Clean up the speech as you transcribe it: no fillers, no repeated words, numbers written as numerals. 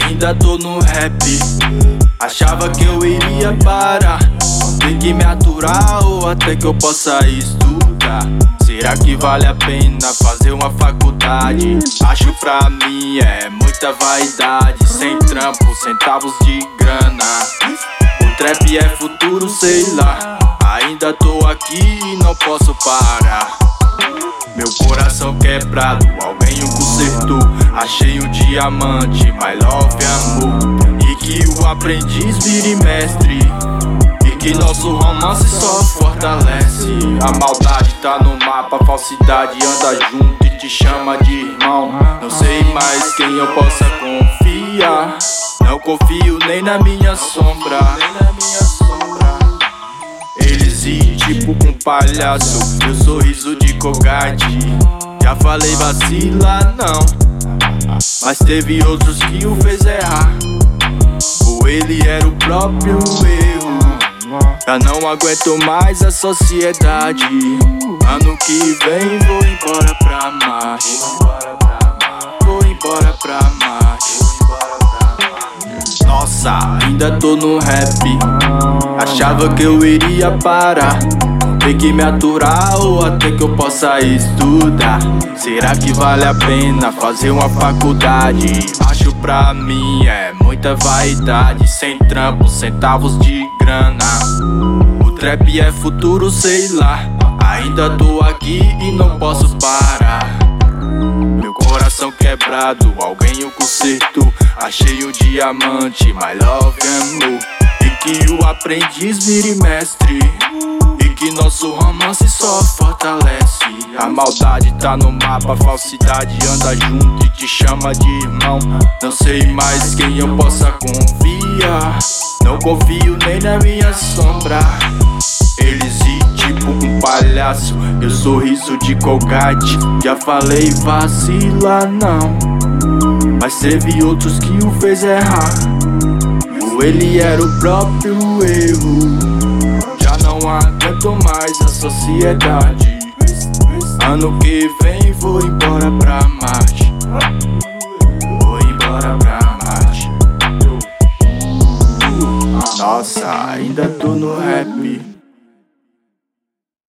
ainda tô no rap. Achava que eu iria parar, ter que me aturar ou até que eu possa estudar. Será que vale a pena fazer uma faculdade? Acho pra mim é muita vaidade. Sem trampo, centavos de grana. O trap é futuro, sei lá. Ainda tô aqui e não posso parar. Meu coração quebrado, alguém o consertou. Achei um diamante, my love e amor. E que o aprendiz vire mestre, e que nosso romance só fortalece. A maldade tá no mapa, a falsidade anda junto e te chama de irmão. Não sei mais quem eu possa confiar. Não confio nem na minha sombra. Eles ri tipo com palhaço, meu sorriso de covarde. Já falei vacila não, mas teve outros que o fez errar. Ou ele era o próprio erro. Já não aguento mais a sociedade. Ano que vem vou embora pra Marte. Vou embora pra Marte. Nossa, ainda tô no rap. Achava que eu iria parar, ter que me aturar ou até que eu possa estudar. Será que vale a pena fazer uma faculdade? Acho pra mim é muita vaidade. Sem trampo, centavos de grana. O trap é futuro, sei lá. Ainda tô aqui e não posso parar. Meu coração quebrado, alguém o consertou. Achei um diamante, my love and amor. E que o aprendiz vire mestre, e que nosso romance só fortalece. A maldade tá no mapa, a falsidade anda junto e te chama de irmão. Não sei mais quem eu possa confiar. Não confio nem na minha sombra. Eles ri tipo um palhaço, eu sorriso de covarde. Já falei vacila não, mas teve outros que o fez errar. Ou ele era o próprio erro. Já não aguento mais a sociedade. Ano que vem vou embora pra Marte. Vou embora pra Marte. Nossa, ainda tô no rap.